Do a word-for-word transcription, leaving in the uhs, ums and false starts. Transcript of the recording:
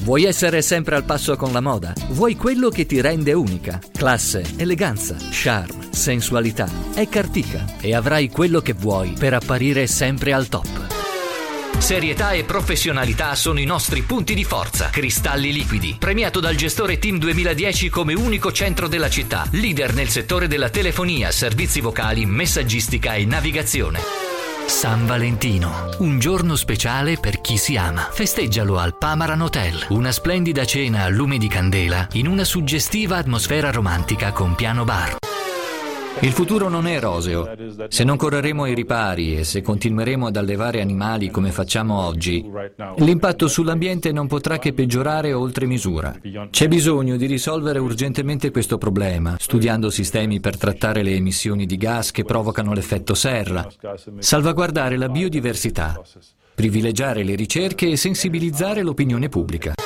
Vuoi essere sempre al passo con la moda? Vuoi quello che ti rende unica? Classe, eleganza, charme, sensualità. È Cartica e avrai quello che vuoi per apparire sempre al top. Serietà e professionalità sono i nostri punti di forza. Cristalli Liquidi, premiato dal gestore Team duemiladieci come unico centro della città, leader nel settore della telefonia, servizi vocali, messaggistica e navigazione. San Valentino, un giorno speciale per chi si ama. Festeggialo al Pamaran Hotel, una splendida cena a lume di candela in una suggestiva atmosfera romantica con piano bar. Il futuro non è roseo. Se non correremo ai ripari e se continueremo ad allevare animali come facciamo oggi, l'impatto sull'ambiente non potrà che peggiorare oltre misura. C'è bisogno di risolvere urgentemente questo problema, studiando sistemi per trattare le emissioni di gas che provocano l'effetto serra, salvaguardare la biodiversità, privilegiare le ricerche e sensibilizzare l'opinione pubblica.